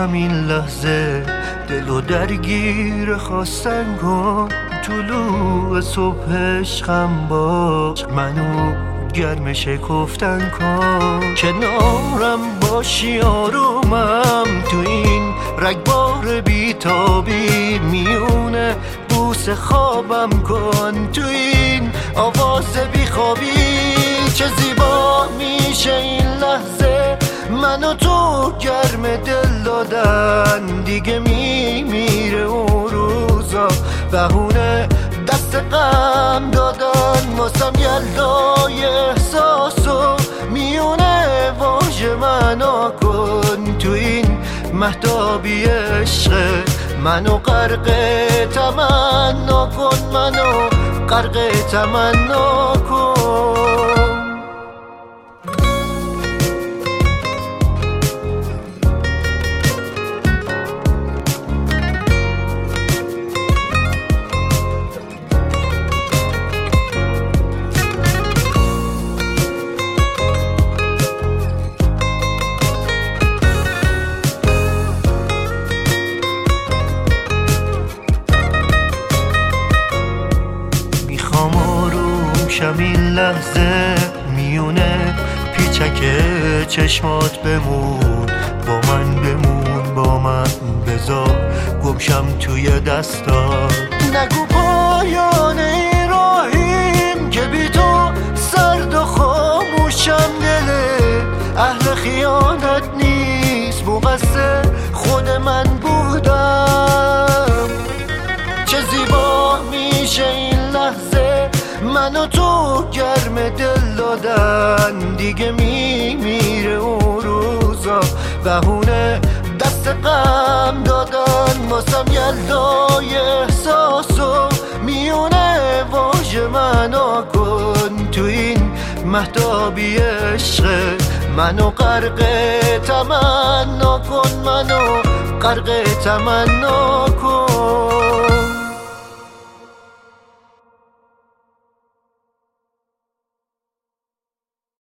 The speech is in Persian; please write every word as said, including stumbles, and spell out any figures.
همین لحظه دلو درگیر خواستن کن، طلوع صبح عشقم باش، منو گرم شکفتن کن. کنارم باشی آرومم تو این رگبار بیتابی، میونه بوس خوابم کن تو این آواز بیخوابی. چه زیبا میشه این لحظه منو تو گرم دل دادن، دیگه میمیره اون روزا بهونه دست غم دادن. واسم یلدای احساسو میونه واژه معنا کن، تو این مهتابی عشق منو غرق تمنا کن، منو غرق تمنا کن. شم این لحظه میونه پیچک چشمات بمون، با من بمون، با من بذار گمشم توی دستات. نگو پایان این راهیم که بی تو سرد و خاموشم، دله اهل خیانت نیست، مقصر خود من بودم. چه زیبا میشه این لحظه منو تو گرم دل دادن، دیگه میمیره اون روزا بهونه دست غم دادن. واسم یلدای احساسو میونه واژه معنا کن، تو این مهتابی عشق منو غرق تمنا کن، منو غرق تمنا کن.